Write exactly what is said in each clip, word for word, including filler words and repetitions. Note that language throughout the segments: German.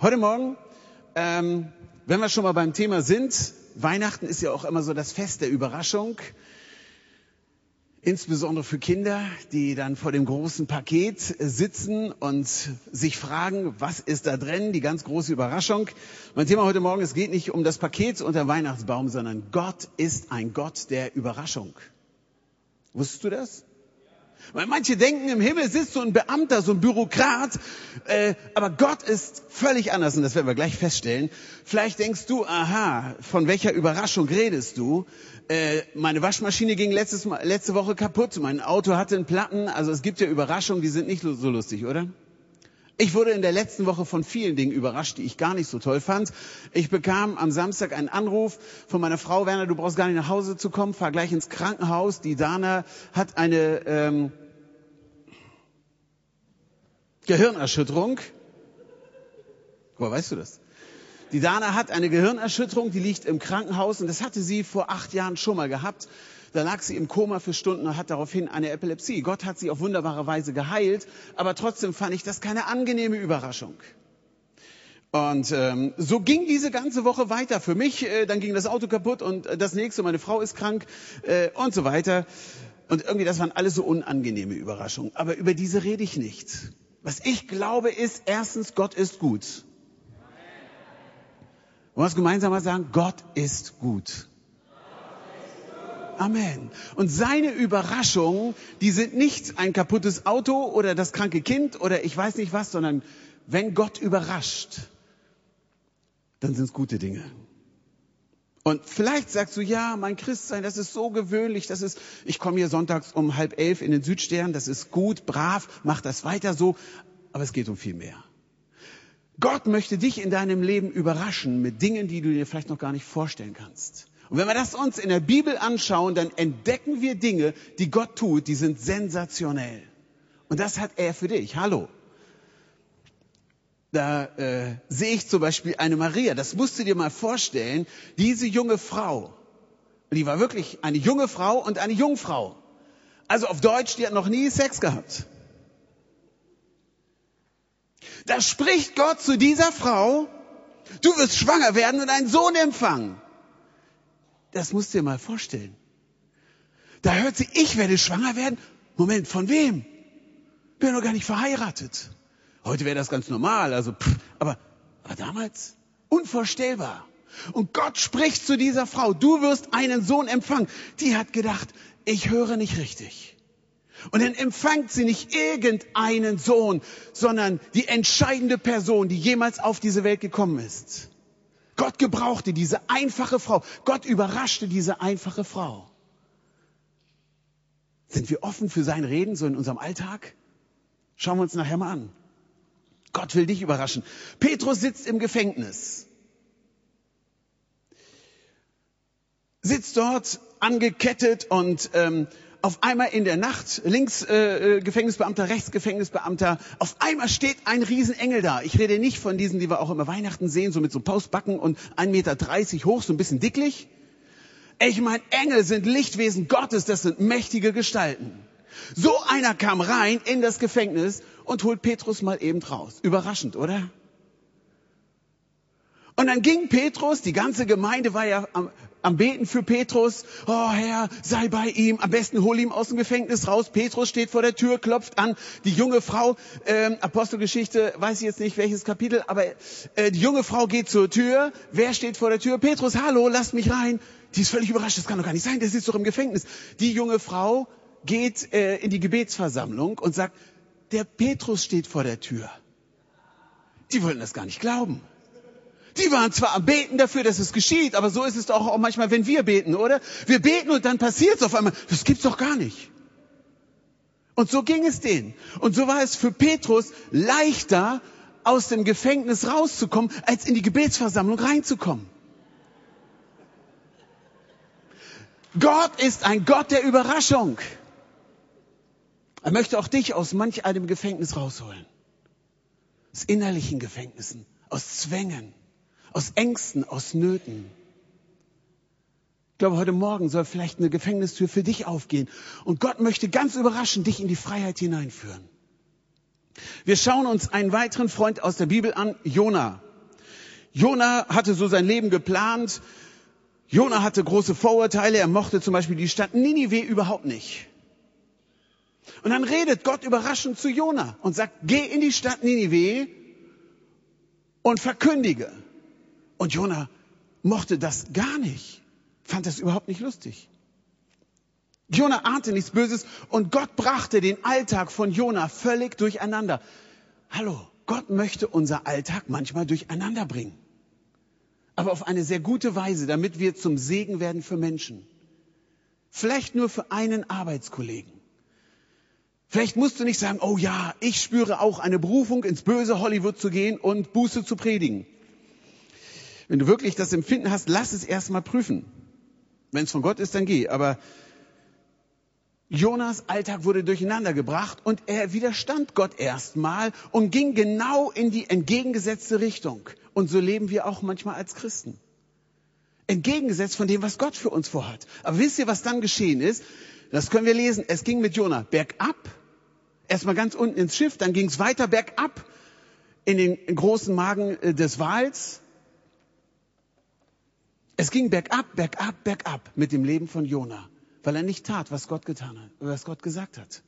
Heute Morgen, ähm, wenn wir schon mal beim Thema sind, Weihnachten ist ja auch immer so das Fest der Überraschung. Insbesondere für Kinder, die dann vor dem großen Paket sitzen und sich fragen, was ist da drin, die ganz große Überraschung. Mein Thema heute Morgen, es geht nicht um das Paket unter dem Weihnachtsbaum, sondern Gott ist ein Gott der Überraschung. Wusstest du das? Weil manche denken, im Himmel sitzt so ein Beamter, so ein Bürokrat, äh, aber Gott ist völlig anders und das werden wir gleich feststellen. Vielleicht denkst du, aha, von welcher Überraschung redest du? Äh, meine Waschmaschine ging letztes Mal, letzte Woche kaputt, mein Auto hatte einen Platten, also es gibt ja Überraschungen, die sind nicht so lustig, oder? Ich wurde in der letzten Woche von vielen Dingen überrascht, die ich gar nicht so toll fand. Ich bekam am Samstag einen Anruf von meiner Frau: Werner, du brauchst gar nicht nach Hause zu kommen, fahr gleich ins Krankenhaus. Die Dana hat eine ähm, Gehirnerschütterung. Woher weißt du das? Die Dana hat eine Gehirnerschütterung, die liegt im Krankenhaus und das hatte sie vor acht Jahren schon mal gehabt. Da lag sie im Koma für Stunden und hat daraufhin eine Epilepsie. Gott hat sie auf wunderbare Weise geheilt, aber trotzdem fand ich das keine angenehme Überraschung. Und ähm, so ging diese ganze Woche weiter für mich. Äh, dann ging das Auto kaputt und äh, das nächste, meine Frau ist krank äh, und so weiter. Und irgendwie, das waren alles so unangenehme Überraschungen. Aber über diese rede ich nicht. Was ich glaube ist, erstens, Gott ist gut. Wollen wir es gemeinsam mal sagen? Gott ist gut. Amen. Und seine Überraschungen, die sind nicht ein kaputtes Auto oder das kranke Kind oder ich weiß nicht was, sondern wenn Gott überrascht, dann sind es gute Dinge. Und vielleicht sagst du, ja, mein Christsein, das ist so gewöhnlich, das ist, ich komme hier sonntags um halb elf in den Südstern, das ist gut, brav, mach das weiter so, aber es geht um viel mehr. Gott möchte dich in deinem Leben überraschen mit Dingen, die du dir vielleicht noch gar nicht vorstellen kannst. Und wenn wir das uns in der Bibel anschauen, dann entdecken wir Dinge, die Gott tut, die sind sensationell. Und das hat er für dich. Hallo. Da äh, sehe ich zum Beispiel eine Maria, das musst du dir mal vorstellen, diese junge Frau, die war wirklich eine junge Frau und eine Jungfrau. Also auf Deutsch, die hat noch nie Sex gehabt. Da spricht Gott zu dieser Frau: Du wirst schwanger werden und einen Sohn empfangen. Das musst du dir mal vorstellen. Da hört sie, ich werde schwanger werden. Moment, von wem? Bin noch gar nicht verheiratet. Heute wäre das ganz normal, also pff, aber, aber damals unvorstellbar. Und Gott spricht zu dieser Frau: Du wirst einen Sohn empfangen. Die hat gedacht, ich höre nicht richtig. Und dann empfängt sie nicht irgendeinen Sohn, sondern die entscheidende Person, die jemals auf diese Welt gekommen ist. Gott gebrauchte diese einfache Frau. Gott überraschte diese einfache Frau. Sind wir offen für sein Reden, so in unserem Alltag? Schauen wir uns nachher mal an. Gott will dich überraschen. Petrus sitzt im Gefängnis. Sitzt dort angekettet und ähm, auf einmal in der Nacht, links äh, Gefängnisbeamter, rechts Gefängnisbeamter, auf einmal steht ein Riesenengel da. Ich rede nicht von diesen, die wir auch immer Weihnachten sehen, so mit so Pausbacken und ein Meter dreißig hoch, so ein bisschen dicklich. Ich meine, Engel sind Lichtwesen Gottes, das sind mächtige Gestalten. So einer kam rein in das Gefängnis und holt Petrus mal eben raus. Überraschend, oder? Und dann ging Petrus, die ganze Gemeinde war ja am, am Beten für Petrus. Oh Herr, sei bei ihm, am besten hol ihn aus dem Gefängnis raus. Petrus steht vor der Tür, klopft an. Die junge Frau, ähm, Apostelgeschichte, weiß ich jetzt nicht welches Kapitel, aber äh, die junge Frau geht zur Tür. Wer steht vor der Tür? Petrus, hallo, lasst mich rein. Die ist völlig überrascht, das kann doch gar nicht sein, der sitzt doch im Gefängnis. Die junge Frau geht äh, in die Gebetsversammlung und sagt, der Petrus steht vor der Tür. Die wollten das gar nicht glauben. Die waren zwar am Beten dafür, dass es geschieht, aber so ist es doch auch manchmal, wenn wir beten, oder? Wir beten und dann passiert es auf einmal. Das gibt's doch gar nicht. Und so ging es denen. Und so war es für Petrus leichter, aus dem Gefängnis rauszukommen, als in die Gebetsversammlung reinzukommen. Gott ist ein Gott der Überraschung. Er möchte auch dich aus manch einem Gefängnis rausholen. Aus innerlichen Gefängnissen, aus Zwängen, aus Ängsten, aus Nöten. Ich glaube, heute Morgen soll vielleicht eine Gefängnistür für dich aufgehen. Und Gott möchte ganz überraschend dich in die Freiheit hineinführen. Wir schauen uns einen weiteren Freund aus der Bibel an, Jona. Jona hatte so sein Leben geplant. Jona hatte große Vorurteile. Er mochte zum Beispiel die Stadt Ninive überhaupt nicht. Und dann redet Gott überraschend zu Jona und sagt, geh in die Stadt Ninive und verkündige. Und Jona mochte das gar nicht, fand das überhaupt nicht lustig. Jona ahnte nichts Böses und Gott brachte den Alltag von Jona völlig durcheinander. Hallo, Gott möchte unser Alltag manchmal durcheinander bringen. Aber auf eine sehr gute Weise, damit wir zum Segen werden für Menschen. Vielleicht nur für einen Arbeitskollegen. Vielleicht musst du nicht sagen, oh ja, ich spüre auch eine Berufung, ins böse Hollywood zu gehen und Buße zu predigen. Wenn du wirklich das Empfinden hast, lass es erstmal prüfen. Wenn es von Gott ist, dann geh. Aber Jonas Alltag wurde durcheinander gebracht und er widerstand Gott erstmal und ging genau in die entgegengesetzte Richtung. Und so leben wir auch manchmal als Christen. Entgegengesetzt von dem, was Gott für uns vorhat. Aber wisst ihr, was dann geschehen ist? Das können wir lesen. Es ging mit Jona bergab. Erstmal ganz unten ins Schiff, dann ging es weiter bergab in den großen Magen des Wals. Es ging bergab, bergab, bergab mit dem Leben von Jona, weil er nicht tat, was Gott getan hat, was Gott gesagt hat.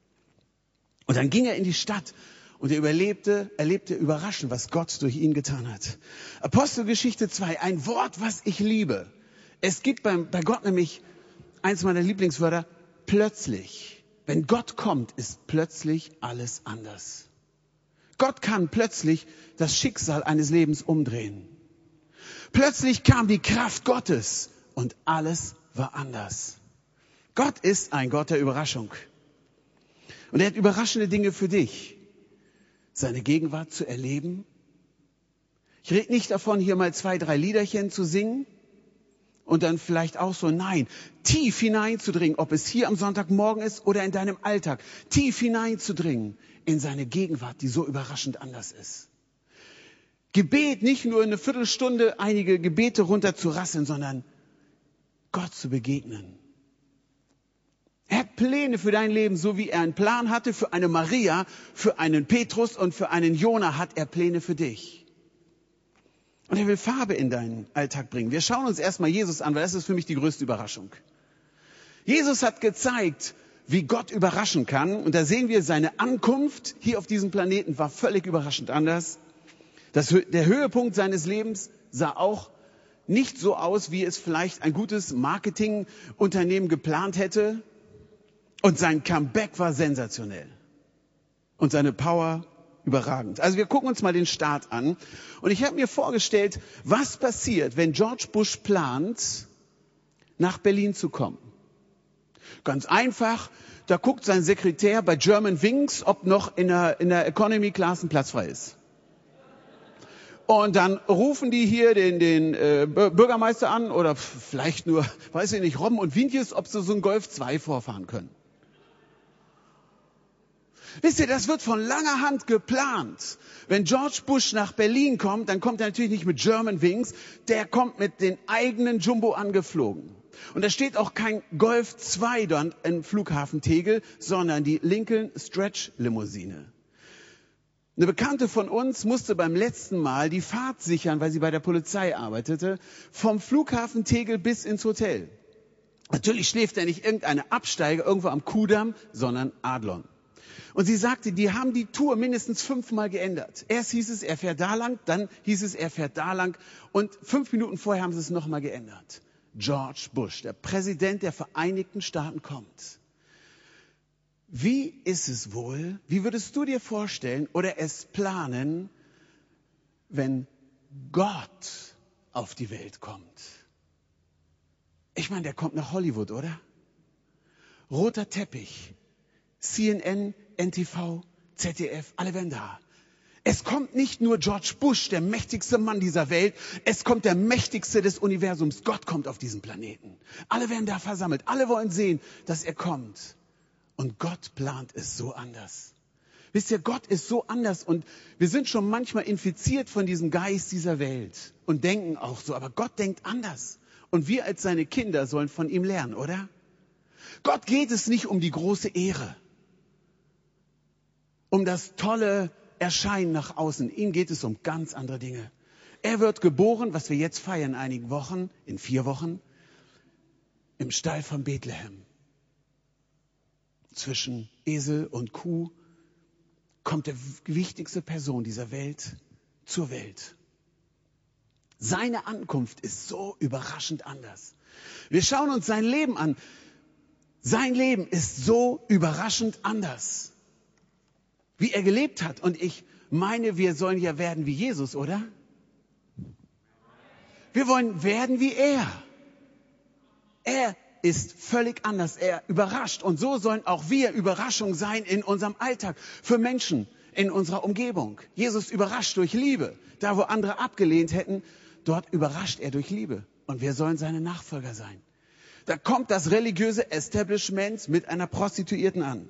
Und dann ging er in die Stadt und er überlebte, erlebte überraschend, was Gott durch ihn getan hat. Apostelgeschichte zwei, ein Wort, was ich liebe. Es gibt beim, bei Gott nämlich eins meiner Lieblingswörter, plötzlich. Wenn Gott kommt, ist plötzlich alles anders. Gott kann plötzlich das Schicksal eines Lebens umdrehen. Plötzlich kam die Kraft Gottes und alles war anders. Gott ist ein Gott der Überraschung. Und er hat überraschende Dinge für dich. Seine Gegenwart zu erleben. Ich rede nicht davon, hier mal zwei, drei Liederchen zu singen. Und dann vielleicht auch so, nein, tief hineinzudringen, ob es hier am Sonntagmorgen ist oder in deinem Alltag, tief hineinzudringen in seine Gegenwart, die so überraschend anders ist. Gebet, nicht nur eine Viertelstunde einige Gebete runterzurasseln, sondern Gott zu begegnen. Er hat Pläne für dein Leben, so wie er einen Plan hatte für eine Maria, für einen Petrus und für einen Jona hat er Pläne für dich. Und er will Farbe in deinen Alltag bringen. Wir schauen uns erstmal Jesus an, weil das ist für mich die größte Überraschung. Jesus hat gezeigt, wie Gott überraschen kann. Und da sehen wir, seine Ankunft hier auf diesem Planeten war völlig überraschend anders. Das, der Höhepunkt seines Lebens sah auch nicht so aus, wie es vielleicht ein gutes Marketingunternehmen geplant hätte. Und sein Comeback war sensationell. Und seine Power überragend. Also wir gucken uns mal den Start an. Und ich habe mir vorgestellt, was passiert, wenn George Bush plant, nach Berlin zu kommen. Ganz einfach, da guckt sein Sekretär bei Germanwings, ob noch in der, in der Economy Class ein Platz frei ist. Und dann rufen die hier den, den äh, Bürgermeister an oder vielleicht nur, weiß ich nicht, Robben und Wientjes, ob sie so einen Golf zwei vorfahren können. Wisst ihr, das wird von langer Hand geplant. Wenn George Bush nach Berlin kommt, dann kommt er natürlich nicht mit Germanwings, der kommt mit den eigenen Jumbo angeflogen. Und da steht auch kein Golf zwei dort im Flughafen Tegel, sondern die Lincoln Stretch Limousine. Eine Bekannte von uns musste beim letzten Mal die Fahrt sichern, weil sie bei der Polizei arbeitete, vom Flughafen Tegel bis ins Hotel. Natürlich schläft er nicht irgendeine Absteige irgendwo am Kudamm, sondern Adlon. Und sie sagte, die haben die Tour mindestens fünfmal geändert. Erst hieß es, er fährt da lang, dann hieß es, er fährt da lang. Und fünf Minuten vorher haben sie es nochmal geändert. George Bush, der Präsident der Vereinigten Staaten, kommt. Wie ist es wohl, wie würdest du dir vorstellen oder es planen, wenn Gott auf die Welt kommt? Ich meine, der kommt nach Hollywood, oder? Roter Teppich, C N N, N T V, Z D F, alle werden da. Es kommt nicht nur George Bush, der mächtigste Mann dieser Welt, es kommt der mächtigste des Universums. Gott kommt auf diesen Planeten. Alle werden da versammelt, alle wollen sehen, dass er kommt. Und Gott plant es so anders. Wisst ihr, Gott ist so anders und wir sind schon manchmal infiziert von diesem Geist dieser Welt und denken auch so, aber Gott denkt anders. Und wir als seine Kinder sollen von ihm lernen, oder? Gott geht es nicht um die große Ehre, um das tolle Erscheinen nach außen. Ihm geht es um ganz andere Dinge. Er wird geboren, was wir jetzt feiern in einigen Wochen, in vier Wochen, im Stall von Bethlehem. Zwischen Esel und Kuh kommt die wichtigste Person dieser Welt zur Welt. Seine Ankunft ist so überraschend anders. Wir schauen uns sein Leben an. Sein Leben ist so überraschend anders, wie er gelebt hat. Und ich meine, wir sollen ja werden wie Jesus, oder? Wir wollen werden wie er. Er ist völlig anders. Er überrascht. Und so sollen auch wir Überraschung sein in unserem Alltag für Menschen in unserer Umgebung. Jesus überrascht durch Liebe. Da, wo andere abgelehnt hätten, dort überrascht er durch Liebe. Und wir sollen seine Nachfolger sein. Da kommt das religiöse Establishment mit einer Prostituierten an.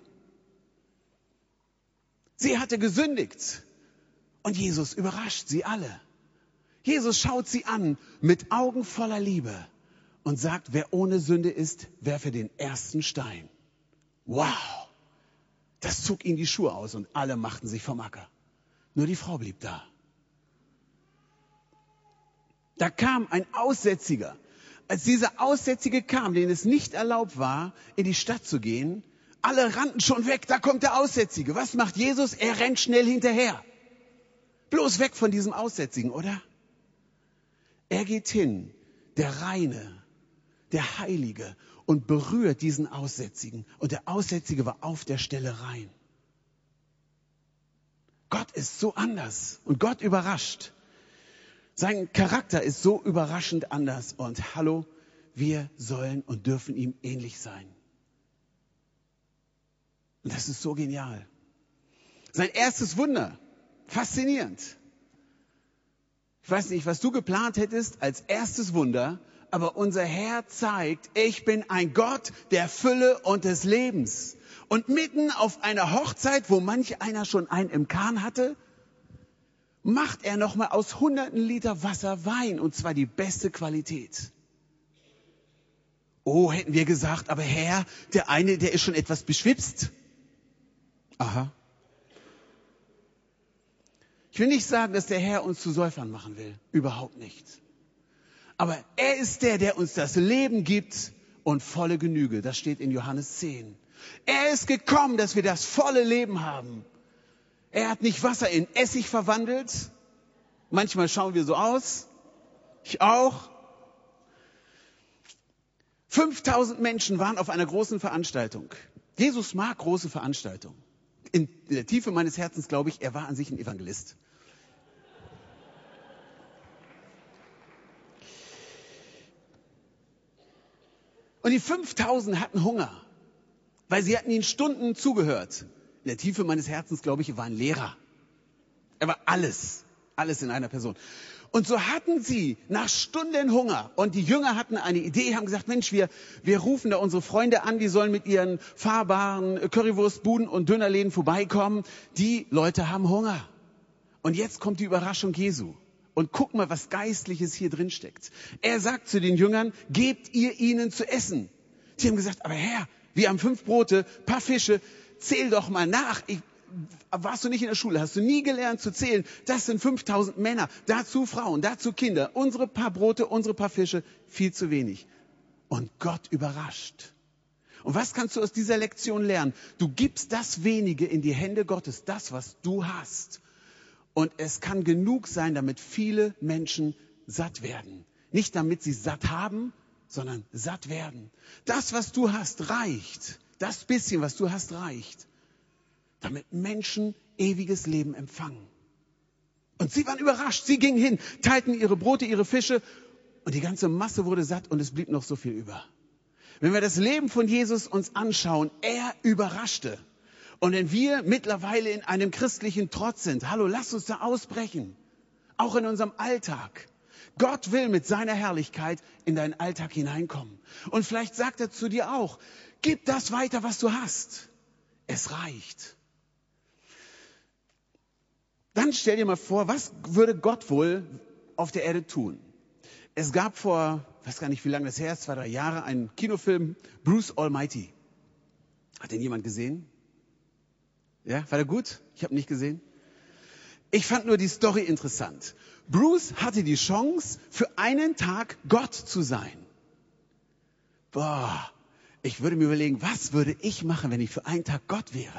Sie hatte gesündigt. Und Jesus überrascht sie alle. Jesus schaut sie an mit Augen voller Liebe und sagt, wer ohne Sünde ist, werfe den ersten Stein. Wow! Das zog ihnen die Schuhe aus und alle machten sich vom Acker. Nur die Frau blieb da. Da kam ein Aussätziger. Als dieser Aussätzige kam, denen es nicht erlaubt war, in die Stadt zu gehen, alle rannten schon weg, da kommt der Aussätzige. Was macht Jesus? Er rennt schnell hinterher. Bloß weg von diesem Aussätzigen, oder? Er geht hin, der Reine, der Heilige, und berührt diesen Aussätzigen. Und der Aussätzige war auf der Stelle rein. Gott ist so anders und Gott überrascht. Sein Charakter ist so überraschend anders. Und hallo, wir sollen und dürfen ihm ähnlich sein. Und das ist so genial. Sein erstes Wunder, faszinierend. Ich weiß nicht, was du geplant hättest als erstes Wunder, aber unser Herr zeigt, ich bin ein Gott der Fülle und des Lebens. Und mitten auf einer Hochzeit, wo manch einer schon einen im Kahn hatte, macht er nochmal aus hunderten Liter Wasser Wein, und zwar die beste Qualität. Oh, hätten wir gesagt, aber Herr, der eine, der ist schon etwas beschwipst. Aha. Ich will nicht sagen, dass der Herr uns zu Säufern machen will. Überhaupt nicht. Aber er ist der, der uns das Leben gibt und volle Genüge. Das steht in Johannes zehn. Er ist gekommen, dass wir das volle Leben haben. Er hat nicht Wasser in Essig verwandelt. Manchmal schauen wir so aus. Ich auch. fünftausend Menschen waren auf einer großen Veranstaltung. Jesus mag große Veranstaltungen. In der Tiefe meines Herzens glaube ich, er war an sich ein Evangelist. Und die fünftausend hatten Hunger, weil sie hatten ihn Stunden zugehört. In der Tiefe meines Herzens, glaube ich, er war ein Lehrer. Er war alles, alles in einer Person. Und so hatten sie nach Stunden Hunger. Und die Jünger hatten eine Idee, haben gesagt, Mensch, wir, wir rufen da unsere Freunde an, die sollen mit ihren fahrbaren Currywurstbuden und Dönerläden vorbeikommen. Die Leute haben Hunger. Und jetzt kommt die Überraschung Jesu. Und guck mal, was Geistliches hier drin steckt. Er sagt zu den Jüngern, gebt ihr ihnen zu essen. Sie haben gesagt, aber Herr, wir haben fünf Brote, paar Fische, zähl doch mal nach. Ich, warst du nicht in der Schule? Hast du nie gelernt zu zählen? Das sind fünftausend Männer, dazu Frauen, dazu Kinder. Unsere paar Brote, unsere paar Fische, viel zu wenig. Und Gott überrascht. Und was kannst du aus dieser Lektion lernen? Du gibst das Wenige in die Hände Gottes, das, was du hast. Und es kann genug sein, damit viele Menschen satt werden. Nicht damit sie satt haben, sondern satt werden. Das, was du hast, reicht. Das bisschen, was du hast, reicht. Damit Menschen ewiges Leben empfangen. Und sie waren überrascht. Sie gingen hin, teilten ihre Brote, ihre Fische. Und die ganze Masse wurde satt und es blieb noch so viel über. Wenn wir das Leben von Jesus uns anschauen, er überraschte. Und wenn wir mittlerweile in einem christlichen Trotz sind, hallo, lass uns da ausbrechen. Auch in unserem Alltag. Gott will mit seiner Herrlichkeit in deinen Alltag hineinkommen. Und vielleicht sagt er zu dir auch, gib das weiter, was du hast. Es reicht. Dann stell dir mal vor, was würde Gott wohl auf der Erde tun? Es gab vor, ich weiß gar nicht, wie lange das her ist, zwei, drei Jahre, einen Kinofilm, Bruce Almighty. Hat den jemand gesehen? Ja, war der gut? Ich habe nicht gesehen. Ich fand nur die Story interessant. Bruce hatte die Chance, für einen Tag Gott zu sein. Boah, ich würde mir überlegen, was würde ich machen, wenn ich für einen Tag Gott wäre?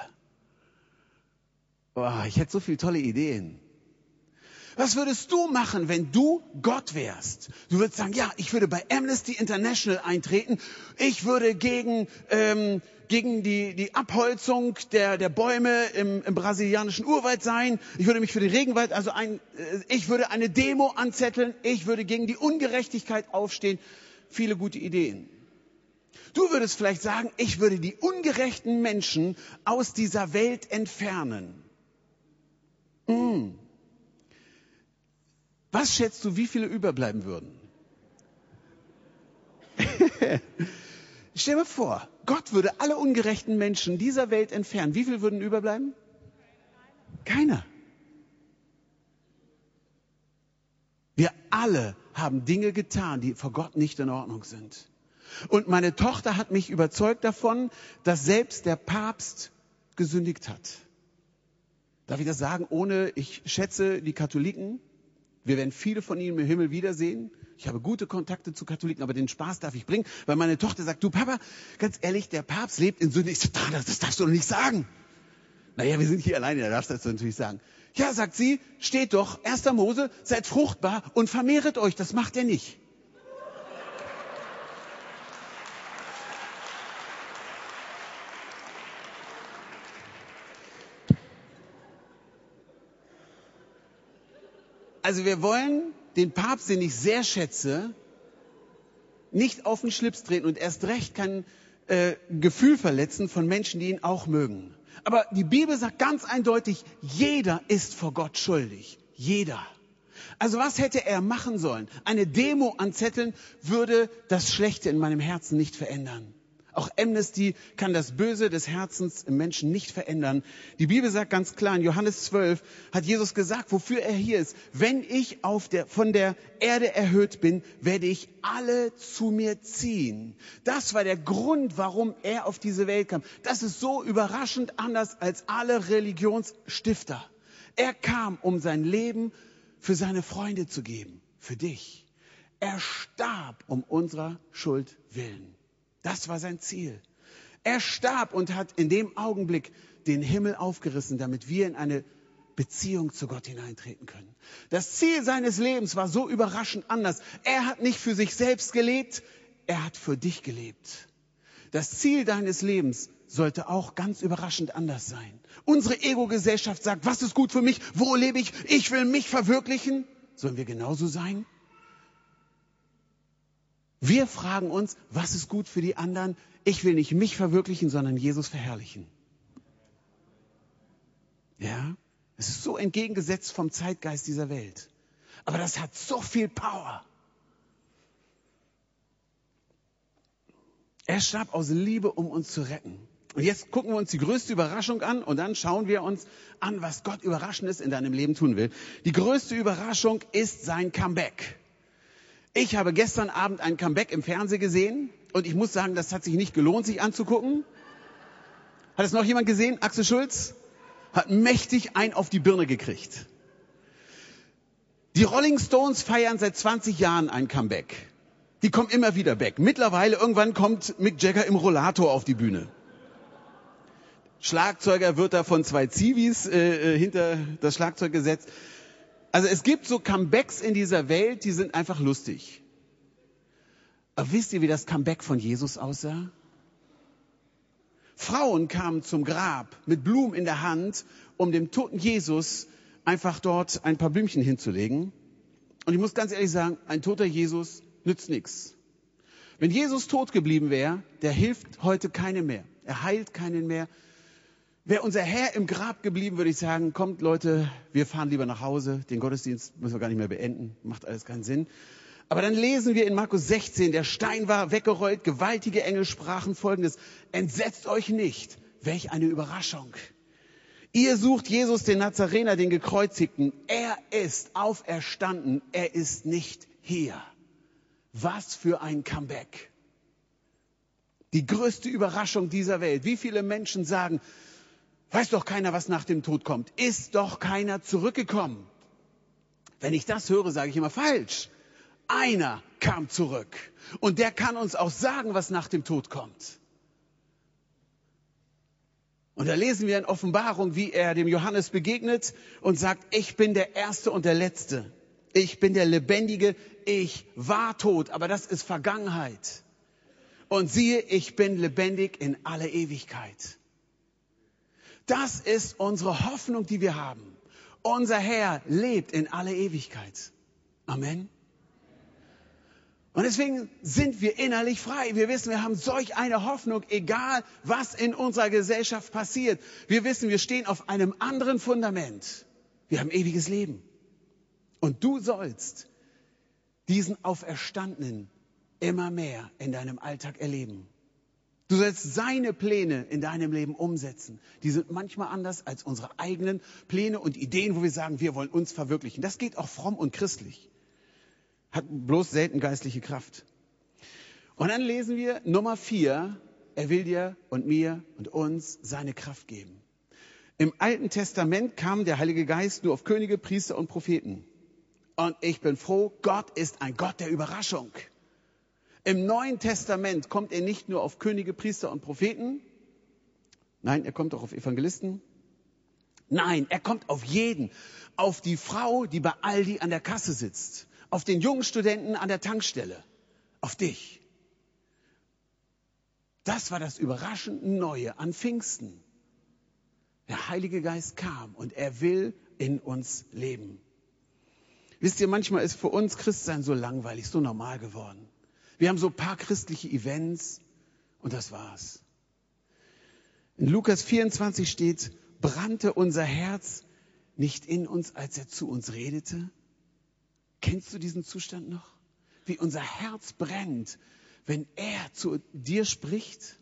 Boah, ich hätte so viele tolle Ideen. Was würdest du machen, wenn du Gott wärst? Du würdest sagen, ja, ich würde bei Amnesty International eintreten. Ich würde gegen, ähm, gegen die, die Abholzung der, der Bäume im, im brasilianischen Urwald sein. Ich würde mich für den Regenwald, also ein, äh, ich würde eine Demo anzetteln. Ich würde gegen die Ungerechtigkeit aufstehen. Viele gute Ideen. Du würdest vielleicht sagen, ich würde die ungerechten Menschen aus dieser Welt entfernen. Mm. Was schätzt du, wie viele überbleiben würden? Stell dir vor, Gott würde alle ungerechten Menschen dieser Welt entfernen. Wie viele würden überbleiben? Keiner. Wir alle haben Dinge getan, die vor Gott nicht in Ordnung sind. Und meine Tochter hat mich überzeugt davon, dass selbst der Papst gesündigt hat. Darf ich das sagen, ohne, ich schätze die Katholiken. Wir werden viele von ihnen im Himmel wiedersehen. Ich habe gute Kontakte zu Katholiken, aber den Spaß darf ich bringen, weil meine Tochter sagt, du Papa, ganz ehrlich, der Papst lebt in Sünde. Ich sage, das, das darfst du doch nicht sagen. Naja, wir sind hier alleine, da darfst du das natürlich sagen. Ja, sagt sie, steht doch, erster Mose, seid fruchtbar und vermehret euch. Das macht er nicht. Also wir wollen den Papst, den ich sehr schätze, nicht auf den Schlips treten und erst recht kein äh, Gefühl verletzen von Menschen, die ihn auch mögen. Aber die Bibel sagt ganz eindeutig, jeder ist vor Gott schuldig. Jeder. Also was hätte er machen sollen? Eine Demo anzetteln würde das Schlechte in meinem Herzen nicht verändern. Auch Amnesty kann das Böse des Herzens im Menschen nicht verändern. Die Bibel sagt ganz klar, in Johannes zwölf hat Jesus gesagt, wofür er hier ist. Wenn ich auf der, von der Erde erhöht bin, werde ich alle zu mir ziehen. Das war der Grund, warum er auf diese Welt kam. Das ist so überraschend anders als alle Religionsstifter. Er kam, um sein Leben für seine Freunde zu geben, für dich. Er starb um unserer Schuld willen. Das war sein Ziel. Er starb und hat in dem Augenblick den Himmel aufgerissen, damit wir in eine Beziehung zu Gott hineintreten können. Das Ziel seines Lebens war so überraschend anders. Er hat nicht für sich selbst gelebt, er hat für dich gelebt. Das Ziel deines Lebens sollte auch ganz überraschend anders sein. Unsere Ego-Gesellschaft sagt, was ist gut für mich? Wo lebe ich? Ich will mich verwirklichen. Sollen wir genauso sein? Wir fragen uns, was ist gut für die anderen? Ich will nicht mich verwirklichen, sondern Jesus verherrlichen. Ja, es ist so entgegengesetzt vom Zeitgeist dieser Welt. Aber das hat so viel Power. Er starb aus Liebe, um uns zu retten. Und jetzt gucken wir uns die größte Überraschung an und dann schauen wir uns an, was Gott Überraschendes in deinem Leben tun will. Die größte Überraschung ist sein Comeback. Ich habe gestern Abend ein Comeback im Fernsehen gesehen und ich muss sagen, das hat sich nicht gelohnt, sich anzugucken. Hat es noch jemand gesehen? Axel Schulz hat mächtig ein auf die Birne gekriegt. Die Rolling Stones feiern seit zwanzig Jahren ein Comeback. Die kommen immer wieder back. Mittlerweile, irgendwann kommt Mick Jagger im Rollator auf die Bühne. Schlagzeuger wird da von zwei Zivis äh, hinter das Schlagzeug gesetzt. Also es gibt so Comebacks in dieser Welt, die sind einfach lustig. Aber wisst ihr, wie das Comeback von Jesus aussah? Frauen kamen zum Grab mit Blumen in der Hand, um dem toten Jesus einfach dort ein paar Blümchen hinzulegen. Und ich muss ganz ehrlich sagen, ein toter Jesus nützt nichts. Wenn Jesus tot geblieben wäre, der hilft heute keinem mehr. Er heilt keinen mehr. Wäre unser Herr im Grab geblieben, würde ich sagen, kommt Leute, wir fahren lieber nach Hause, den Gottesdienst müssen wir gar nicht mehr beenden, macht alles keinen Sinn. Aber dann lesen wir in Markus sechzehn, der Stein war weggerollt, gewaltige Engel sprachen Folgendes: Entsetzt euch nicht, welch eine Überraschung. Ihr sucht Jesus, den Nazarener, den Gekreuzigten. Er ist auferstanden, er ist nicht hier. Was für ein Comeback. Die größte Überraschung dieser Welt. Wie viele Menschen sagen, Weiß doch keiner, was nach dem Tod kommt. Ist doch keiner zurückgekommen. Wenn ich das höre, sage ich immer falsch. Einer kam zurück. Und der kann uns auch sagen, was nach dem Tod kommt. Und da lesen wir in Offenbarung, wie er dem Johannes begegnet und sagt, ich bin der Erste und der Letzte. Ich bin der Lebendige. Ich war tot, aber das ist Vergangenheit. Und siehe, ich bin lebendig in alle Ewigkeit. Das ist unsere Hoffnung, die wir haben. Unser Herr lebt in alle Ewigkeit. Amen. Und deswegen sind wir innerlich frei. Wir wissen, wir haben solch eine Hoffnung, egal was in unserer Gesellschaft passiert. Wir wissen, wir stehen auf einem anderen Fundament. Wir haben ewiges Leben. Und du sollst diesen Auferstandenen immer mehr in deinem Alltag erleben. Du sollst seine Pläne in deinem Leben umsetzen. Die sind manchmal anders als unsere eigenen Pläne und Ideen, wo wir sagen, wir wollen uns verwirklichen. Das geht auch fromm und christlich. Hat bloß selten geistliche Kraft. Und dann lesen wir Nummer vier, er will dir und mir und uns seine Kraft geben. Im Alten Testament kam der Heilige Geist nur auf Könige, Priester und Propheten. Und ich bin froh, Gott ist ein Gott der Überraschung. Im Neuen Testament kommt er nicht nur auf Könige, Priester und Propheten. Nein, er kommt auch auf Evangelisten. Nein, er kommt auf jeden. Auf die Frau, die bei Aldi an der Kasse sitzt. Auf den jungen Studenten an der Tankstelle. Auf dich. Das war das überraschend Neue an Pfingsten. Der Heilige Geist kam und er will in uns leben. Wisst ihr, manchmal ist für uns Christsein so langweilig, so normal geworden. Wir haben so ein paar christliche Events und das war's. In Lukas vierundzwanzig steht, brannte unser Herz nicht in uns, als er zu uns redete? Kennst du diesen Zustand noch? Wie unser Herz brennt, wenn er zu dir spricht?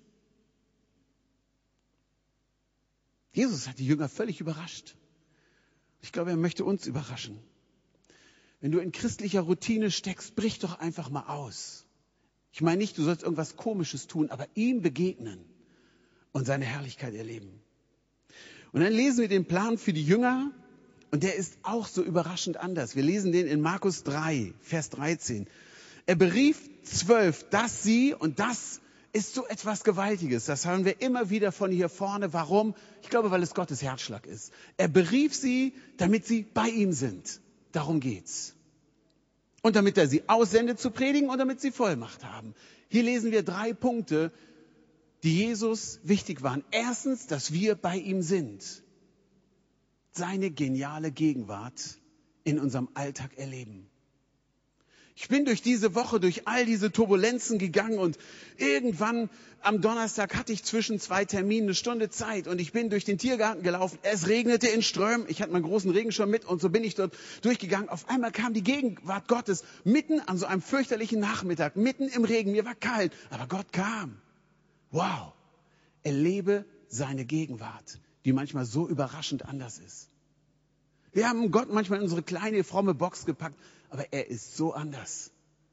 Jesus hat die Jünger völlig überrascht. Ich glaube, er möchte uns überraschen. Wenn du in christlicher Routine steckst, brich doch einfach mal aus. Ich meine nicht, du sollst irgendwas Komisches tun, aber ihm begegnen und seine Herrlichkeit erleben. Und dann lesen wir den Plan für die Jünger und der ist auch so überraschend anders. Wir lesen den in Markus drei, Vers dreizehn. Er berief zwölf, dass sie, und das ist so etwas Gewaltiges, das hören wir immer wieder von hier vorne. Warum? Ich glaube, weil es Gottes Herzschlag ist. Er berief sie, damit sie bei ihm sind. Darum geht's. Und damit er sie aussendet zu predigen und damit sie Vollmacht haben. Hier lesen wir drei Punkte, die Jesus wichtig waren. Erstens, dass wir bei ihm sind. Seine geniale Gegenwart in unserem Alltag erleben. Ich bin durch diese Woche, durch all diese Turbulenzen gegangen und irgendwann am Donnerstag hatte ich zwischen zwei Terminen eine Stunde Zeit und ich bin durch den Tiergarten gelaufen. Es regnete in Strömen. Ich hatte meinen großen Regenschirm mit und so bin ich dort durchgegangen. Auf einmal kam die Gegenwart Gottes mitten an so einem fürchterlichen Nachmittag, mitten im Regen. Mir war kalt, aber Gott kam. Wow, erlebe seine Gegenwart, die manchmal so überraschend anders ist. Wir haben Gott manchmal in unsere kleine, fromme Box gepackt, aber er ist so anders.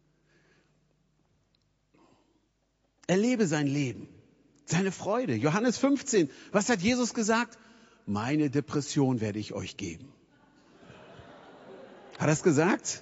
Erlebe sein Leben, seine Freude. Johannes fünfzehn, was hat Jesus gesagt? Meine Depression werde ich euch geben. Hat er es gesagt?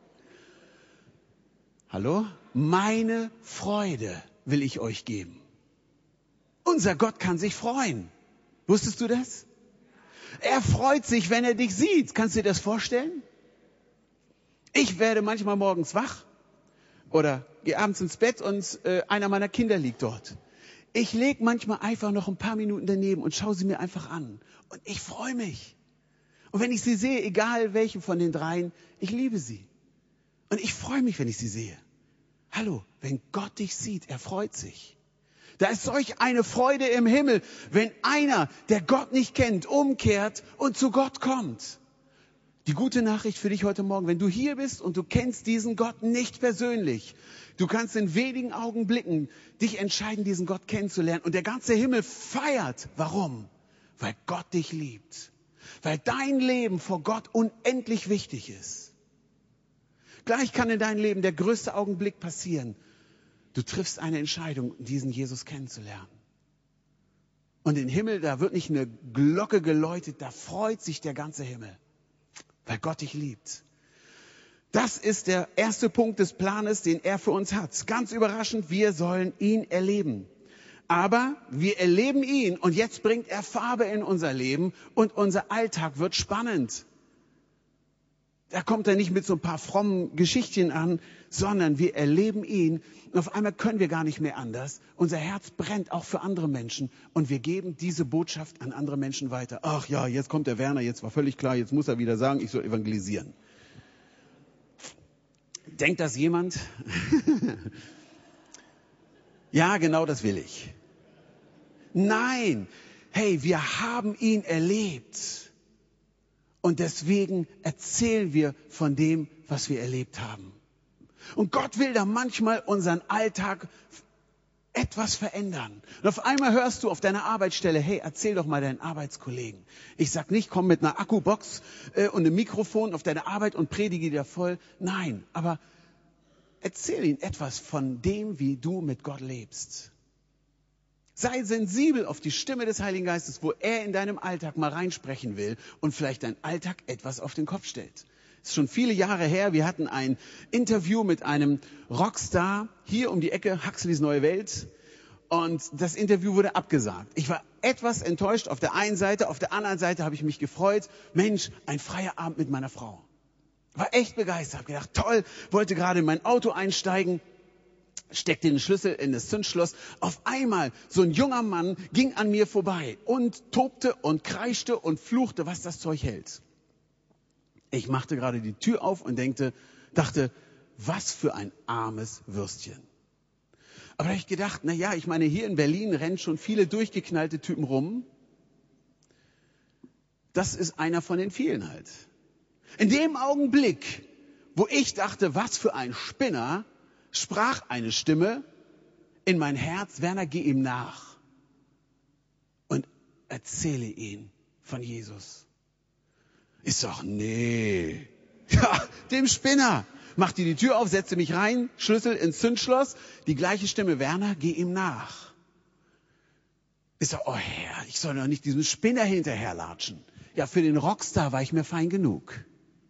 Hallo? Meine Freude will ich euch geben. Unser Gott kann sich freuen. Wusstest du das? Er freut sich, wenn er dich sieht. Kannst du dir das vorstellen? Ich werde manchmal morgens wach oder gehe abends ins Bett und äh, einer meiner Kinder liegt dort. Ich lege manchmal einfach noch ein paar Minuten daneben und schaue sie mir einfach an. Und ich freue mich. Und wenn ich sie sehe, egal welche von den dreien, ich liebe sie. Und ich freue mich, wenn ich sie sehe. Hallo, wenn Gott dich sieht, er freut sich. Da ist solch eine Freude im Himmel, wenn einer, der Gott nicht kennt, umkehrt und zu Gott kommt. Die gute Nachricht für dich heute Morgen, wenn du hier bist und du kennst diesen Gott nicht persönlich, du kannst in wenigen Augenblicken dich entscheiden, diesen Gott kennenzulernen und der ganze Himmel feiert. Warum? Weil Gott dich liebt. Weil dein Leben vor Gott unendlich wichtig ist. Gleich kann in deinem Leben der größte Augenblick passieren. Du triffst eine Entscheidung, diesen Jesus kennenzulernen. Und im Himmel, da wird nicht eine Glocke geläutet, da freut sich der ganze Himmel, weil Gott dich liebt. Das ist der erste Punkt des Planes, den er für uns hat. Ganz überraschend, wir sollen ihn erleben. Aber wir erleben ihn und jetzt bringt er Farbe in unser Leben und unser Alltag wird spannend. Da kommt er nicht mit so ein paar frommen Geschichtchen an, sondern wir erleben ihn und auf einmal können wir gar nicht mehr anders. Unser Herz brennt auch für andere Menschen und wir geben diese Botschaft an andere Menschen weiter. Ach ja, jetzt kommt der Werner, jetzt war völlig klar, jetzt muss er wieder sagen, ich soll evangelisieren. Denkt das jemand? Ja, genau das will ich. Nein, hey, wir haben ihn erlebt. Und deswegen erzählen wir von dem, was wir erlebt haben. Und Gott will da manchmal unseren Alltag etwas verändern. Und auf einmal hörst du auf deiner Arbeitsstelle, hey, erzähl doch mal deinen Arbeitskollegen. Ich sag nicht, komm mit einer Akkubox äh, und einem Mikrofon auf deine Arbeit und predige dir voll. Nein, aber erzähl ihnen etwas von dem, wie du mit Gott lebst. Sei sensibel auf die Stimme des Heiligen Geistes, wo er in deinem Alltag mal reinsprechen will und vielleicht deinen Alltag etwas auf den Kopf stellt. Es ist schon viele Jahre her, wir hatten ein Interview mit einem Rockstar hier um die Ecke, Huxleys Neue Welt. Und das Interview wurde abgesagt. Ich war etwas enttäuscht auf der einen Seite, auf der anderen Seite habe ich mich gefreut. Mensch, ein freier Abend mit meiner Frau. War echt begeistert, habe gedacht, toll, wollte gerade in mein Auto einsteigen. Steckte den Schlüssel in das Zündschloss. Auf einmal, so ein junger Mann ging an mir vorbei und tobte und kreischte und fluchte, was das Zeug hält. Ich machte gerade die Tür auf und denkte, dachte, was für ein armes Würstchen. Aber da habe ich gedacht, na ja, ich meine, hier in Berlin rennen schon viele durchgeknallte Typen rum. Das ist einer von den vielen halt. In dem Augenblick, wo ich dachte, was für ein Spinner, sprach eine Stimme in mein Herz, Werner, geh ihm nach und erzähle ihm von Jesus. Ich sag, nee, ja, dem Spinner. Machte die Tür auf, setzte mich rein, Schlüssel ins Zündschloss, die gleiche Stimme, Werner, geh ihm nach. Ich sag, oh Herr, ich soll doch nicht diesem Spinner hinterherlatschen. Ja, für den Rockstar war ich mir fein genug.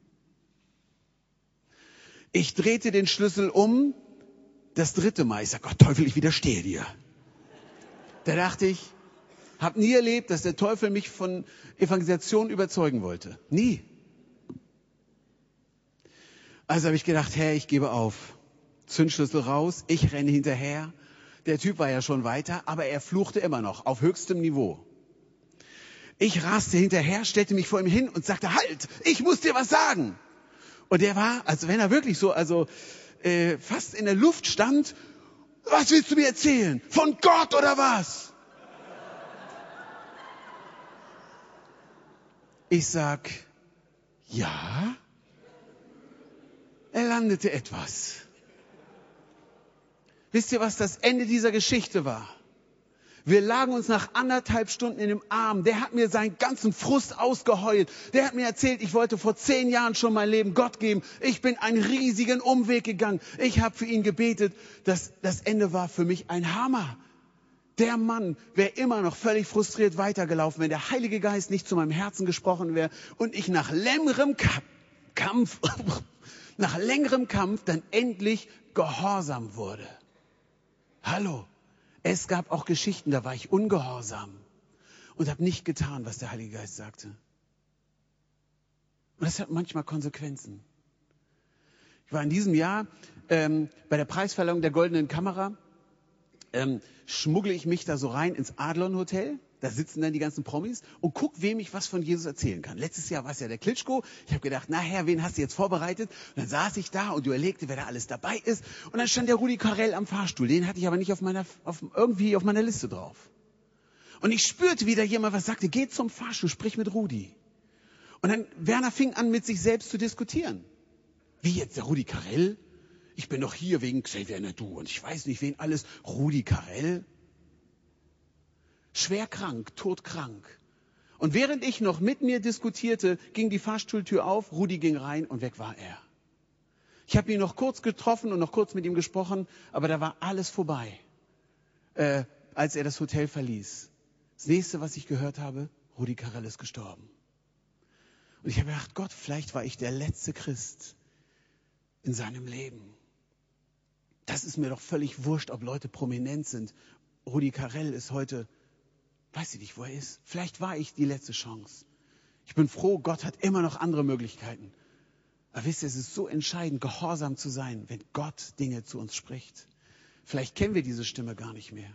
Ich drehte den Schlüssel um, das dritte Mal. Ich sag, Gott, Teufel, ich widerstehe dir. Da dachte ich, habe nie erlebt, dass der Teufel mich von Evangelisation überzeugen wollte. Nie. Also habe ich gedacht, Herr, ich gebe auf. Zündschlüssel raus, ich renne hinterher. Der Typ war ja schon weiter, aber er fluchte immer noch auf höchstem Niveau. Ich raste hinterher, stellte mich vor ihm hin und sagte, halt, ich muss dir was sagen. Und der war, als wenn er wirklich so, also äh, fast in der Luft stand. Was willst du mir erzählen? Von Gott oder was? Ich sag, ja. Er landete etwas. Wisst ihr, was das Ende dieser Geschichte war? Wir lagen uns nach anderthalb Stunden in dem Arm. Der hat mir seinen ganzen Frust ausgeheult. Der hat mir erzählt, ich wollte vor zehn Jahren schon mein Leben Gott geben. Ich bin einen riesigen Umweg gegangen. Ich habe für ihn gebetet. Das, das Ende war für mich ein Hammer. Der Mann wäre immer noch völlig frustriert weitergelaufen, wenn der Heilige Geist nicht zu meinem Herzen gesprochen wäre und ich nach längerem Kampf, nach längerem Kampf dann endlich gehorsam wurde. Hallo. Es gab auch Geschichten, da war ich ungehorsam und habe nicht getan, was der Heilige Geist sagte. Und das hat manchmal Konsequenzen. Ich war in diesem Jahr ähm, bei der Preisverleihung der Goldenen Kamera, ähm, schmuggle ich mich da so rein ins Adlon Hotel. Da sitzen dann die ganzen Promis und guck, wem ich was von Jesus erzählen kann. Letztes Jahr war es ja der Klitschko. Ich habe gedacht, na Herr, wen hast du jetzt vorbereitet? Und dann saß ich da und überlegte, wer da alles dabei ist. Und dann stand der Rudi Carrell am Fahrstuhl. Den hatte ich aber nicht auf meiner, auf, irgendwie auf meiner Liste drauf. Und ich spürte wieder jemand, was sagte, geh zum Fahrstuhl, sprich mit Rudi. Und dann Werner fing an, mit sich selbst zu diskutieren. Wie jetzt, der Rudi Carrell? Ich bin doch hier wegen Xavier Naidu und ich weiß nicht, wen alles. Rudi Carrell? Schwer krank, todkrank. Und während ich noch mit mir diskutierte, ging die Fahrstuhltür auf, Rudi ging rein und weg war er. Ich habe ihn noch kurz getroffen und noch kurz mit ihm gesprochen, aber da war alles vorbei, äh, als er das Hotel verließ. Das nächste, was ich gehört habe, Rudi Carrell ist gestorben. Und ich habe gedacht, Gott, vielleicht war ich der letzte Christ in seinem Leben. Das ist mir doch völlig wurscht, ob Leute prominent sind. Rudi Carrell ist heute, weiß ich nicht, wo er ist. Vielleicht war ich die letzte Chance. Ich bin froh, Gott hat immer noch andere Möglichkeiten. Aber wisst ihr, es ist so entscheidend, gehorsam zu sein, wenn Gott Dinge zu uns spricht. Vielleicht kennen wir diese Stimme gar nicht mehr.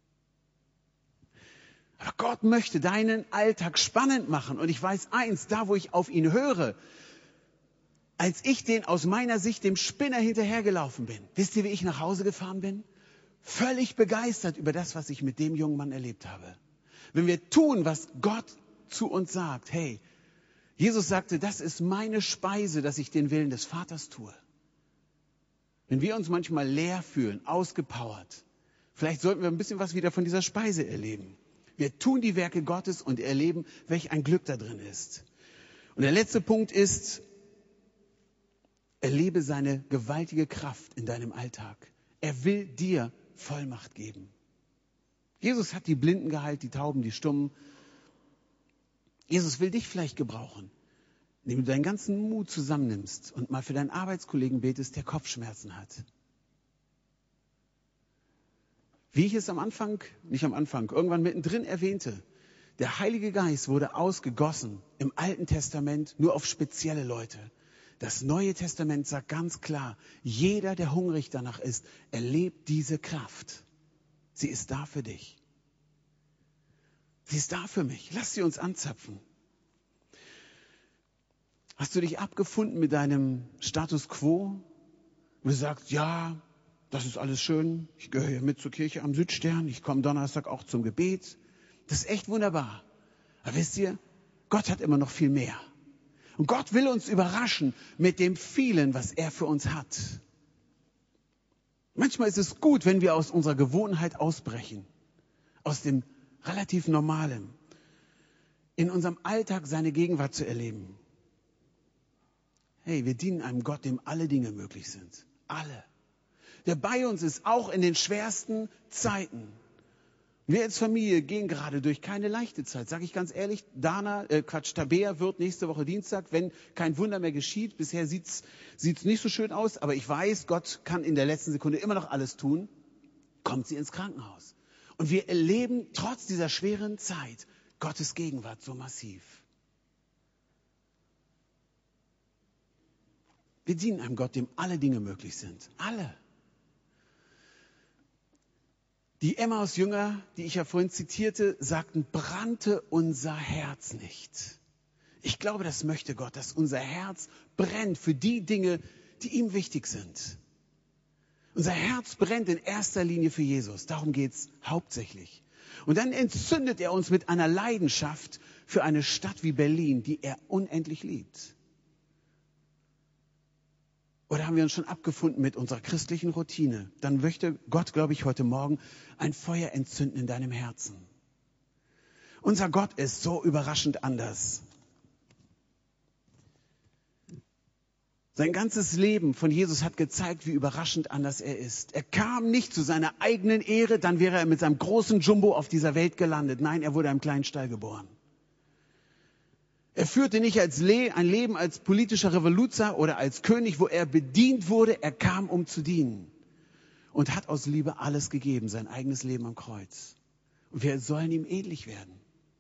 Aber Gott möchte deinen Alltag spannend machen. Und ich weiß eins, da wo ich auf ihn höre, als ich den aus meiner Sicht dem Spinner hinterhergelaufen bin, wisst ihr, wie ich nach Hause gefahren bin? Völlig begeistert über das, was ich mit dem jungen Mann erlebt habe. Wenn wir tun, was Gott zu uns sagt, hey, Jesus sagte, das ist meine Speise, dass ich den Willen des Vaters tue. Wenn wir uns manchmal leer fühlen, ausgepowert, vielleicht sollten wir ein bisschen was wieder von dieser Speise erleben. Wir tun die Werke Gottes und erleben, welch ein Glück da drin ist. Und der letzte Punkt ist, erlebe seine gewaltige Kraft in deinem Alltag. Er will dir Vollmacht geben. Jesus hat die Blinden geheilt, die Tauben, die Stummen. Jesus will dich vielleicht gebrauchen, indem du deinen ganzen Mut zusammennimmst und mal für deinen Arbeitskollegen betest, der Kopfschmerzen hat. Wie ich es am Anfang, nicht am Anfang, irgendwann mittendrin erwähnte, der Heilige Geist wurde ausgegossen im Alten Testament nur auf spezielle Leute. Das Neue Testament sagt ganz klar, jeder, der hungrig danach ist, erlebt diese Kraft. Sie ist da für dich. Sie ist da für mich. Lass sie uns anzapfen. Hast du dich abgefunden mit deinem Status quo? Und du sagst, ja, das ist alles schön. Ich gehöre hier mit zur Kirche am Südstern. Ich komme Donnerstag auch zum Gebet. Das ist echt wunderbar. Aber wisst ihr, Gott hat immer noch viel mehr. Und Gott will uns überraschen mit dem vielen, was er für uns hat. Manchmal ist es gut, wenn wir aus unserer Gewohnheit ausbrechen, aus dem relativ Normalen, in unserem Alltag seine Gegenwart zu erleben. Hey, wir dienen einem Gott, dem alle Dinge möglich sind. Alle. Der bei uns ist, auch in den schwersten Zeiten. Wir als Familie gehen gerade durch keine leichte Zeit, sage ich ganz ehrlich. Dana, äh, Quatsch, Tabea wird nächste Woche Dienstag, wenn kein Wunder mehr geschieht. Bisher sieht's sieht's nicht so schön aus, aber ich weiß, Gott kann in der letzten Sekunde immer noch alles tun. Kommt sie ins Krankenhaus. Und wir erleben trotz dieser schweren Zeit Gottes Gegenwart so massiv. Wir dienen einem Gott, dem alle Dinge möglich sind. Alle. Die Emmaus-Jünger, die ich ja vorhin zitierte, sagten, brannte unser Herz nicht. Ich glaube, das möchte Gott, dass unser Herz brennt für die Dinge, die ihm wichtig sind. Unser Herz brennt in erster Linie für Jesus. Darum geht's hauptsächlich. Und dann entzündet er uns mit einer Leidenschaft für eine Stadt wie Berlin, die er unendlich liebt. Oder haben wir uns schon abgefunden mit unserer christlichen Routine? Dann möchte Gott, glaube ich, heute Morgen ein Feuer entzünden in deinem Herzen. Unser Gott ist so überraschend anders. Sein ganzes Leben von Jesus hat gezeigt, wie überraschend anders er ist. Er kam nicht zu seiner eigenen Ehre, dann wäre er mit seinem großen Jumbo auf dieser Welt gelandet. Nein, er wurde in einem kleinen Stall geboren. Er führte nicht als Le- ein Leben als politischer Revoluzer oder als König, wo er bedient wurde. Er kam, um zu dienen und hat aus Liebe alles gegeben, sein eigenes Leben am Kreuz. Und wir sollen ihm ähnlich werden.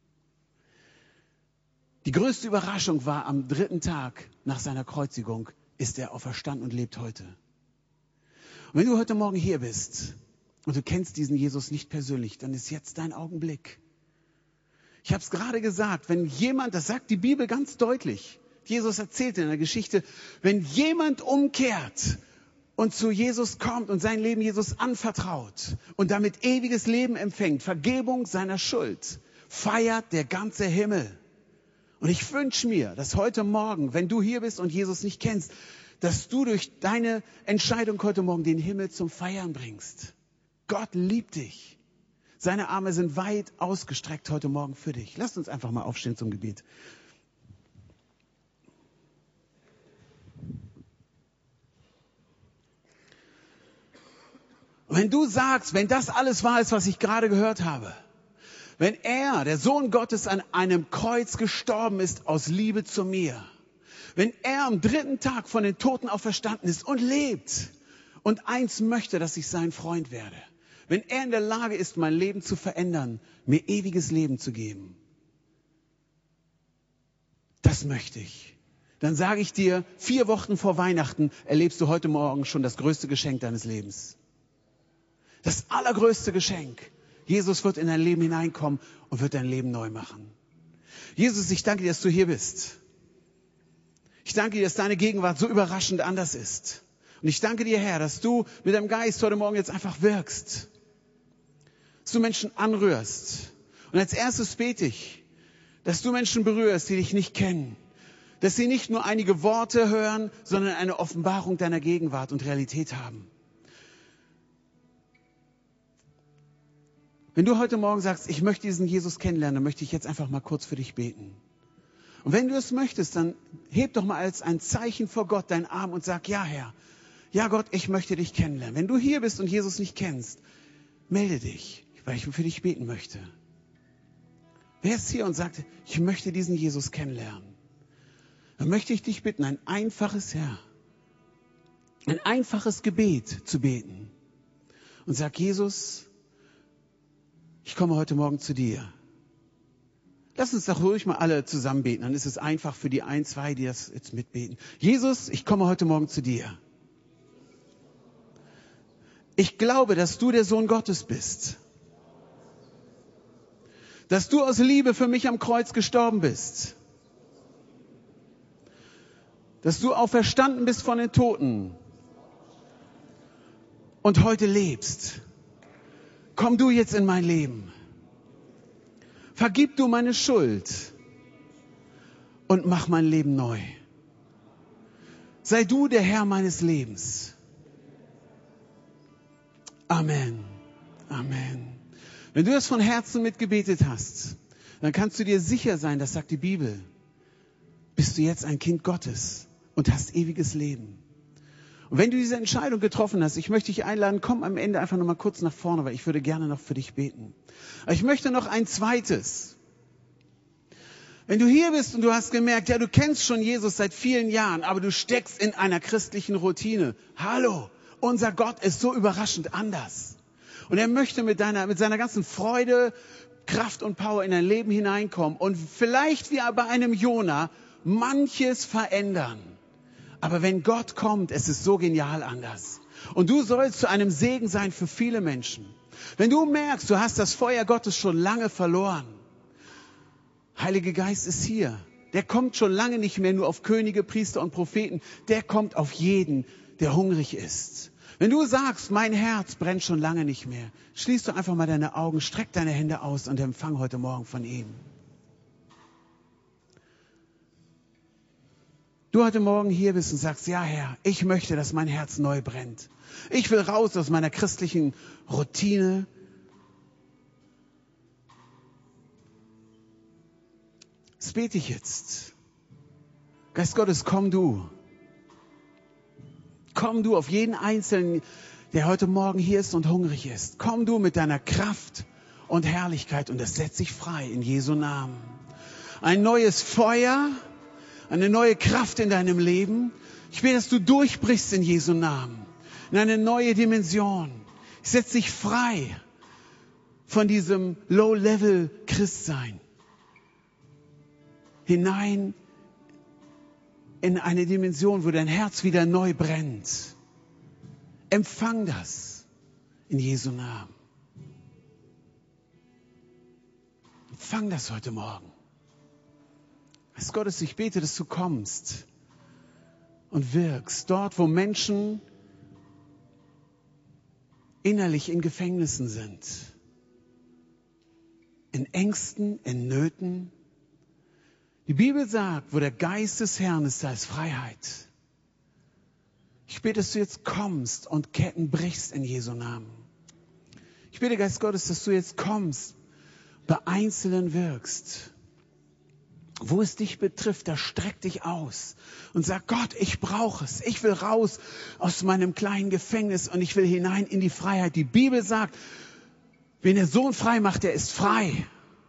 Die größte Überraschung war, am dritten Tag nach seiner Kreuzigung ist er auferstanden und lebt heute. Und wenn du heute Morgen hier bist und du kennst diesen Jesus nicht persönlich, dann ist jetzt dein Augenblick. Ich habe es gerade gesagt, wenn jemand, das sagt die Bibel ganz deutlich, Jesus erzählt in der Geschichte, wenn jemand umkehrt und zu Jesus kommt und sein Leben Jesus anvertraut und damit ewiges Leben empfängt, Vergebung seiner Schuld, feiert der ganze Himmel. Und ich wünsche mir, dass heute Morgen, wenn du hier bist und Jesus nicht kennst, dass du durch deine Entscheidung heute Morgen den Himmel zum Feiern bringst. Gott liebt dich. Seine Arme sind weit ausgestreckt heute Morgen für dich. Lasst uns einfach mal aufstehen zum Gebet. Und wenn du sagst, wenn das alles wahr ist, was ich gerade gehört habe, Wenn er, der Sohn Gottes, an einem Kreuz gestorben ist aus Liebe zu mir, wenn er am dritten Tag von den Toten auferstanden ist und lebt und eins möchte, dass ich sein Freund werde, wenn er in der Lage ist, mein Leben zu verändern, mir ewiges Leben zu geben, das möchte ich. Dann sage ich dir, vier Wochen vor Weihnachten erlebst du heute Morgen schon das größte Geschenk deines Lebens. Das allergrößte Geschenk. Jesus wird in dein Leben hineinkommen und wird dein Leben neu machen. Jesus, ich danke dir, dass du hier bist. Ich danke dir, dass deine Gegenwart so überraschend anders ist. Und ich danke dir, Herr, dass du mit deinem Geist heute Morgen jetzt einfach wirkst. Dass du Menschen anrührst. Und als erstes bete ich, dass du Menschen berührst, die dich nicht kennen. Dass sie nicht nur einige Worte hören, sondern eine Offenbarung deiner Gegenwart und Realität haben. Wenn du heute Morgen sagst, ich möchte diesen Jesus kennenlernen, dann möchte ich jetzt einfach mal kurz für dich beten. Und wenn du es möchtest, dann heb doch mal als ein Zeichen vor Gott deinen Arm und sag, ja Herr, ja Gott, ich möchte dich kennenlernen. Wenn du hier bist und Jesus nicht kennst, melde dich, weil ich für dich beten möchte. Wer ist hier und sagt, ich möchte diesen Jesus kennenlernen? Dann möchte ich dich bitten, ein einfaches, ja, ein einfaches Gebet zu beten. Und sag, Jesus, ich komme heute Morgen zu dir. Lass uns doch ruhig mal alle zusammen beten. Dann ist es einfach für die ein, zwei, die das jetzt mitbeten. Jesus, ich komme heute Morgen zu dir. Ich glaube, dass du der Sohn Gottes bist. Dass du aus Liebe für mich am Kreuz gestorben bist. Dass du auferstanden bist von den Toten und heute lebst. Komm du jetzt in mein Leben. Vergib du meine Schuld und mach mein Leben neu. Sei du der Herr meines Lebens. Amen. Amen. Wenn du das von Herzen mitgebetet hast, dann kannst du dir sicher sein, das sagt die Bibel, bist du jetzt ein Kind Gottes und hast ewiges Leben. Und wenn du diese Entscheidung getroffen hast, ich möchte dich einladen, komm am Ende einfach noch mal kurz nach vorne, weil ich würde gerne noch für dich beten. Aber ich möchte noch ein zweites. Wenn du hier bist und du hast gemerkt, ja, du kennst schon Jesus seit vielen Jahren, aber du steckst in einer christlichen Routine. Hallo, unser Gott ist so überraschend anders. Und er möchte mit deiner, mit seiner ganzen Freude, Kraft und Power in dein Leben hineinkommen und vielleicht wie bei einem Jona manches verändern. Aber wenn Gott kommt, es ist so genial anders. Und du sollst zu einem Segen sein für viele Menschen. Wenn du merkst, du hast das Feuer Gottes schon lange verloren. Heiliger Geist ist hier. Der kommt schon lange nicht mehr nur auf Könige, Priester und Propheten. Der kommt auf jeden, der hungrig ist. Wenn du sagst, mein Herz brennt schon lange nicht mehr, schließ doch einfach mal deine Augen, streck deine Hände aus und empfang heute Morgen von ihm. Du heute Morgen hier bist und sagst, ja Herr, ich möchte, dass mein Herz neu brennt. Ich will raus aus meiner christlichen Routine. Das bete ich jetzt. Geist Gottes, komm du. Komm du auf jeden Einzelnen, der heute Morgen hier ist und hungrig ist. Komm du mit deiner Kraft und Herrlichkeit und das setzt dich frei in Jesu Namen. Ein neues Feuer, eine neue Kraft in deinem Leben. Ich will, dass du durchbrichst in Jesu Namen. In eine neue Dimension. Ich setze dich frei von diesem Low-Level-Christsein. Hinein in eine Dimension, wo dein Herz wieder neu brennt. Empfang das in Jesu Namen. Empfang das heute Morgen. Geist Gottes, ich bete, dass du kommst und wirkst. Dort, wo Menschen innerlich in Gefängnissen sind. In Ängsten, in Nöten. Die Bibel sagt, wo der Geist des Herrn ist, da ist Freiheit. Ich bete, dass du jetzt kommst und Ketten brichst in Jesu Namen. Ich bete, Geist Gottes, dass du jetzt kommst, bei Einzelnen wirkst. Wo es dich betrifft, da streck dich aus und sag, Gott, ich brauche es. Ich will raus aus meinem kleinen Gefängnis und ich will hinein in die Freiheit. Die Bibel sagt, wen der Sohn frei macht, der ist frei.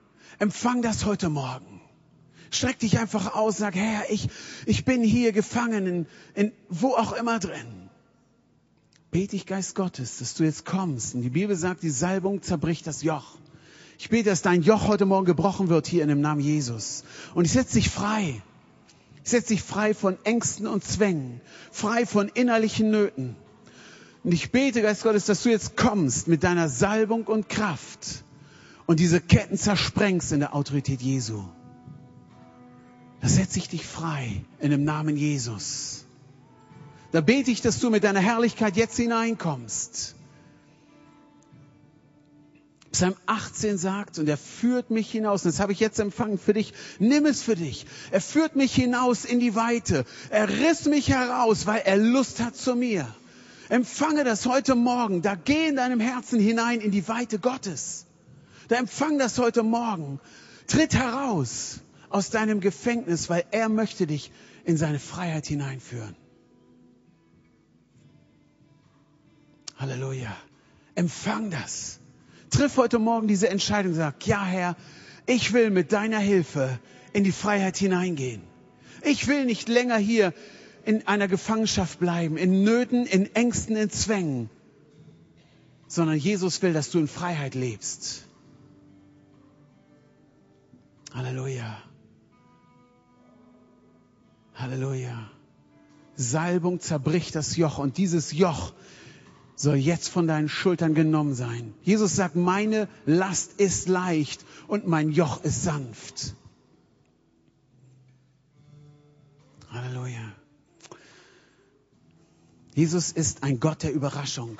Empfang das heute Morgen. Streck dich einfach aus, sag, Herr, ich, ich bin hier gefangen, in, in wo auch immer drin. Bete ich, Geist Gottes, dass du jetzt kommst. Und die Bibel sagt, die Salbung zerbricht das Joch. Ich bete, dass dein Joch heute Morgen gebrochen wird hier in dem Namen Jesus. Und ich setze dich frei. Ich setze dich frei von Ängsten und Zwängen, frei von innerlichen Nöten. Und ich bete, Geist Gottes, dass du jetzt kommst mit deiner Salbung und Kraft und diese Ketten zersprengst in der Autorität Jesu. Da setze ich dich frei in dem Namen Jesus. Da bete ich, dass du mit deiner Herrlichkeit jetzt hineinkommst. Psalm achtzehn sagt, und er führt mich hinaus, und das habe ich jetzt empfangen für dich, nimm es für dich. Er führt mich hinaus in die Weite. Er riss mich heraus, weil er Lust hat zu mir. Empfange das heute Morgen. Da geh in deinem Herzen hinein in die Weite Gottes. Da empfang das heute Morgen. Tritt heraus aus deinem Gefängnis, weil er möchte dich in seine Freiheit hineinführen. Halleluja. Empfang das. Triff heute Morgen diese Entscheidung. Sag, ja Herr, ich will mit deiner Hilfe in die Freiheit hineingehen. Ich will nicht länger hier in einer Gefangenschaft bleiben, in Nöten, in Ängsten, in Zwängen, sondern Jesus will, dass du in Freiheit lebst. Halleluja. Halleluja. Salbung zerbricht das Joch und dieses Joch soll jetzt von deinen Schultern genommen sein. Jesus sagt, meine Last ist leicht und mein Joch ist sanft. Halleluja. Jesus ist ein Gott der Überraschung.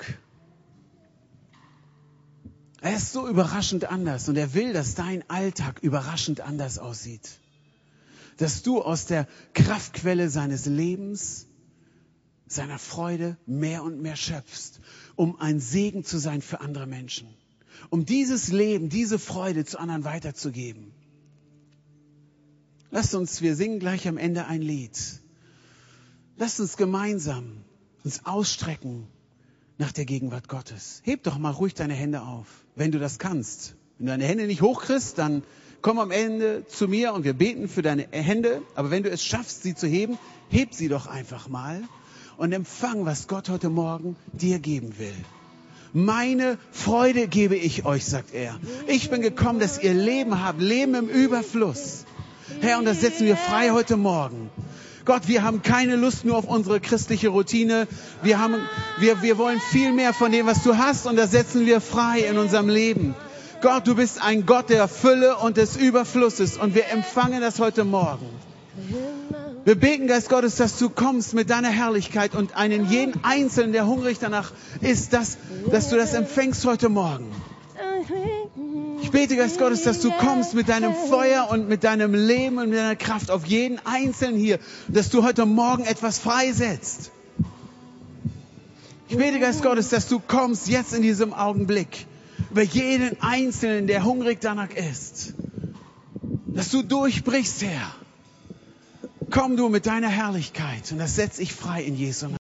Er ist so überraschend anders und er will, dass dein Alltag überraschend anders aussieht. Dass du aus der Kraftquelle seines Lebens, seiner Freude mehr und mehr schöpfst, um ein Segen zu sein für andere Menschen. Um dieses Leben, diese Freude zu anderen weiterzugeben. Lasst uns, wir singen gleich am Ende ein Lied. Lasst uns gemeinsam uns ausstrecken nach der Gegenwart Gottes. Heb doch mal ruhig deine Hände auf, wenn du das kannst. Wenn du deine Hände nicht hochkriegst, dann komm am Ende zu mir und wir beten für deine Hände. Aber wenn du es schaffst, sie zu heben, heb sie doch einfach mal und empfang, was Gott heute Morgen dir geben will. Meine Freude gebe ich euch, sagt er. Ich bin gekommen, dass ihr Leben habt, Leben im Überfluss. Herr, und das setzen wir frei heute Morgen. Gott, wir haben keine Lust nur auf unsere christliche Routine. Wir haben, wir, wir wollen viel mehr von dem, was du hast, und das setzen wir frei in unserem Leben. Gott, du bist ein Gott der Fülle und des Überflusses, und wir empfangen das heute Morgen. Wir beten, Geist Gottes, dass du kommst mit deiner Herrlichkeit und einen jeden Einzelnen, der hungrig danach ist, dass, dass du das empfängst heute Morgen. Ich bete, Geist Gottes, dass du kommst mit deinem Feuer und mit deinem Leben und mit deiner Kraft auf jeden Einzelnen hier, dass du heute Morgen etwas freisetzt. Ich bete, Geist Gottes, dass du kommst jetzt in diesem Augenblick über jeden Einzelnen, der hungrig danach ist. Dass du durchbrichst, Herr. Komm du mit deiner Herrlichkeit, und das setze ich frei in Jesu Namen.